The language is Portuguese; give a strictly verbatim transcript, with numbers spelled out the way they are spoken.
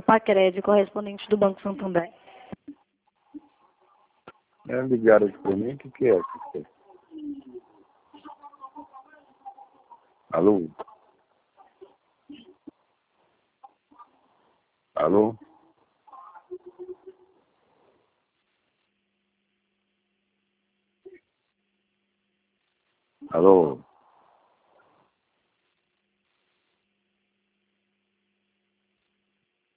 Pacred, correspondente do Banco Santander. É ligaram aqui para mim, o que, que é? Que que é? Alô? Alô? Alô?